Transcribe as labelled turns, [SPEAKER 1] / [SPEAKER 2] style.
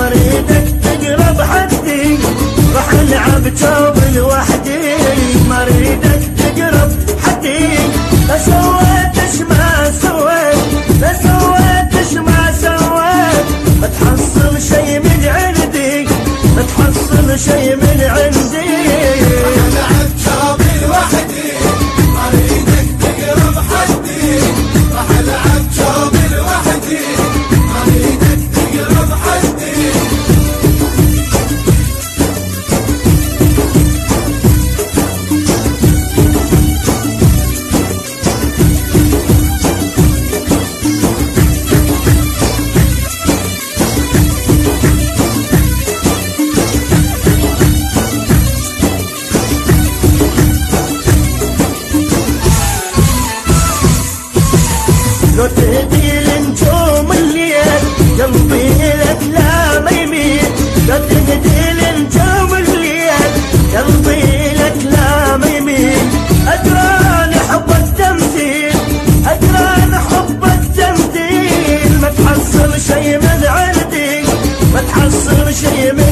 [SPEAKER 1] اريدك تقرب حدي، راح العب توب لوحدي. ما اريدك تقرب حدي، لا سويتش ما سويت، لا سويتش ما سويت. ما تحصل شي من عندي، ما تحصل شي من عندي.
[SPEAKER 2] العب توب لوحدي، ما اريدك تقرب حدي. راح العب توب لوحدي، ما اريدك تقرب حدي.
[SPEAKER 1] لو تهدي لنجوم الليل قلبي لك لا ما يميل. لو تهدي لنجوم الليل قلبي لك لا ما يميل. أدران حب التمثيل، أدران حب التمثيل. ما تحصل شي من عندي، ما تحصل شي من